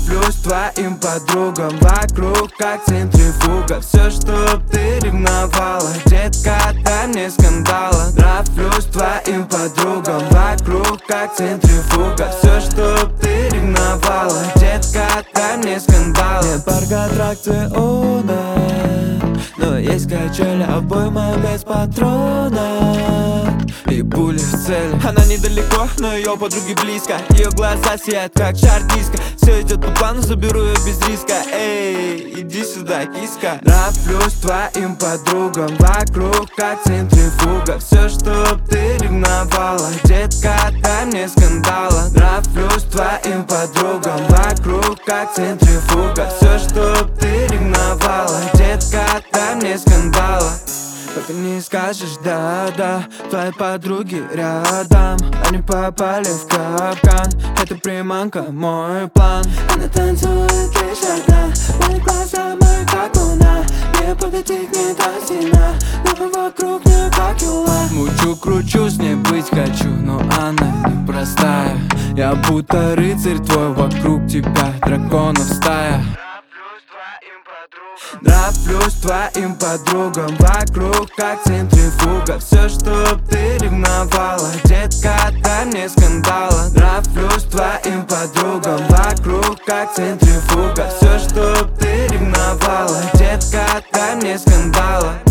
Нравлюсь твоим подругам вокруг, как центрифуга. Все, что ты ревновала, детка, дай мне скандала. Нравлюсь твоим подругам вокруг, как центрифуга. Все, что ты ревновала, детка, дай мне скандала. Нет парк аттракционов, но есть качели, обойма без патронов и пули в цель. Она недалеко, но ее подруги близко. Ее глаза сияют, как шар диска. Все идет по плану, заберу ее без риска. Эй, иди сюда, киска. Нравлюсь твоим подругам вокруг, как центрифуга. Все, что ты ревновала, детка, дай мне скандала. Нравлюсь твоим подругам вокруг, как центрифуга. Все, что ты ревновала, детка, дай мне скандала. Только не скажешь да-да, твои подруги рядом. Они попали в капкан, это приманка, мой план. Она танцует лишь одна, мои глаза мои как луна. Не подойти к ней до стена, но вокруг нее как юла. Мучу, кручу, с ней быть хочу, но она непростая. Я будто рыцарь твой, вокруг тебя драконов стая. Нравлюсь твоим подругам вокруг, как центрифуга. Все, что ты ревновала, детка, дай мне скандала. Нравлюсь твоим подругам вокруг, как центрифуга. Все, что ты ревновала, детка, дай мне скандала.